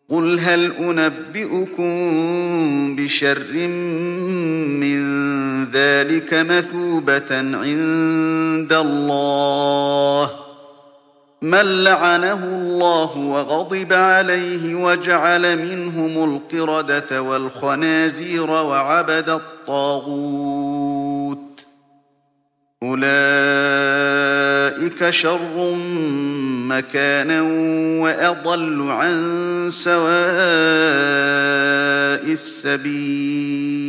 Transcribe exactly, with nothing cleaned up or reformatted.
قُلْ هَلْ أُنَبِّئُكُم بِشَرٍّ مِّن ذَٰلِكَ مَثُوبَةً عِندَ اللَّهِ ۚ مَن لَّعَنَهُ اللَّهُ وَغَضِبَ عَلَيْهِ وَجَعَلَ مِنْهُمُ الْقِرَدَةَ وَالْخَنَازِيرَ وَعَبَدَ الطَّاغُوتَ ۚ أُولَٰئِكَ شَرٌّ مَّكَانًا وَأَضَلُّ عَن سَوَاءِ السَّبِيلِ